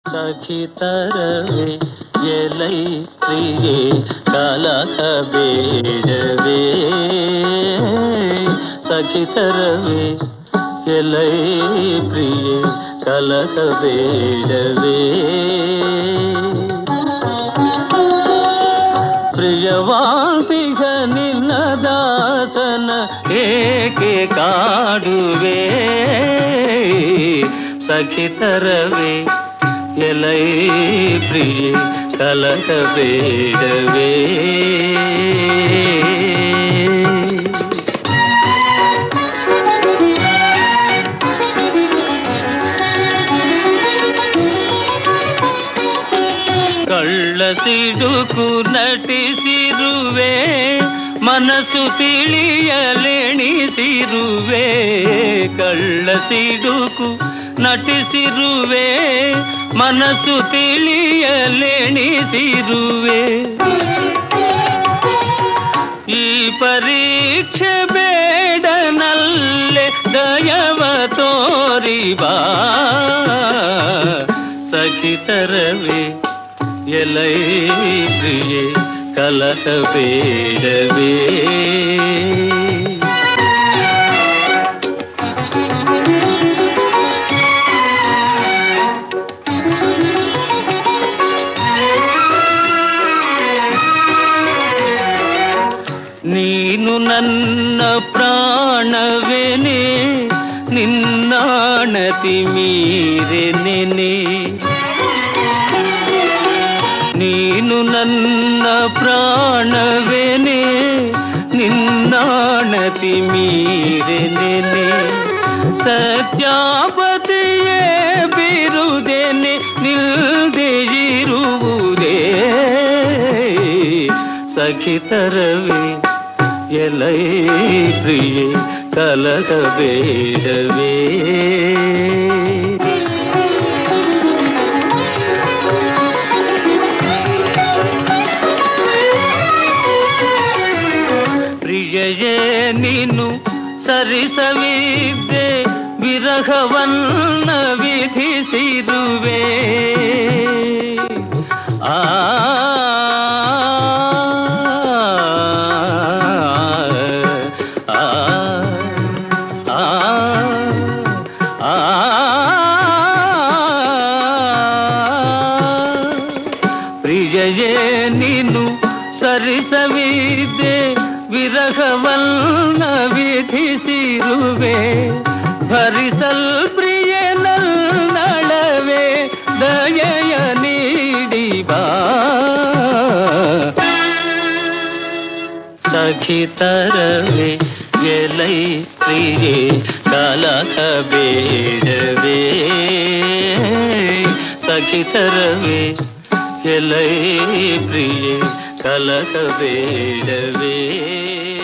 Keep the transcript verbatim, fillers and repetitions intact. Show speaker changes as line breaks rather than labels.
ಸಖಿ ತರವೆ ಎಲೈ ಪ್ರಿಯೆ ಕಲಕ ಬೇಡವೇ ಸಖಿ ತರವೆ ಎಲೈ ಪ್ರಿಯೆ ಕಲಕ ಬೇಡವೇ ಪ್ರಿಯವಾಂತಿಗ ನಿನ್ನ ದಾಸನ ಏಕೆ ಕಾಡುವೆ ಸಖಿ ತರವೆ ಎಲೈ ಪ್ರಿಯೆ ಕಲಕ ಬೇಡವೇ ಕಳ್ಳ ಸಿಡುಕು ನಟಿಸಿರುವೆ ಮನಸ್ಸು ತಿಳಿಯಲೆಣಿಸಿರುವೆ ಕಳ್ಳ ಸಿಡುಕು ನಟಿಸಿರುವೆ ಮನಸ್ಸು ತಿಳಿಯಲೆಣಿಸಿರುವೆ ಈ ಪರೀಕ್ಷೆ ಬೇಡನಲ್ಲೆ ದಯವ ತೋರಿ ಬಾ ಸಖಿ ತರವೆ ಎಲೈ ಪ್ರಿಯೆ ಕಲಕ ಬೇಡವೇ ನೀನು ನನ್ನ ಪ್ರಾಣವೆನೆ ನಿನ್ನಾಣತಿ ಮೀರೆನೆನೆ ನೀನು ನನ್ನ ಪ್ರಾಣವೆನೆ ನಿನ್ನಾಣತಿ ಮೀರೆನೆನೆ ಸತ್ಯಾಪತಿಯೇ ಬಿರುದೆನೆ ನಿಲ್ದೆ ಇರುವುದೇ ಸಖಿ ತರವೆ ಎಲೈ ಪ್ರಿಯೆ ಕಲಕ ಬೇಡವೇ ಪ್ರಿಯೆಯೇ ನೀನು ಸರಿಸವಿದ್ದೆ ವಿರಹವನ್ನ ವಿಧಿಸಿರುವೆ ಆ ಪ್ರಿಯೆಯೇ ನೀನು ಸರಿಸವಿದ್ದೆ ವಿರಹವನ್ನ ವಿಧಿಸಿರುವೆ ಭರಿಸಲ್ ಪ್ರಿಯೆ ನನ್ನಳವೆ ದಯೆಯ ನೀಡಿ ಬಾ ಸಖಿ ತರವೆ ಎಲೈ ಪ್ರಿಯೆ ಕಲಕ ಬೇಡವೇ ಸಖಿ ತರವೆ ಎಲೈ ಪ್ರಿಯೆ ಕಲಕ ಬೇಡವೇ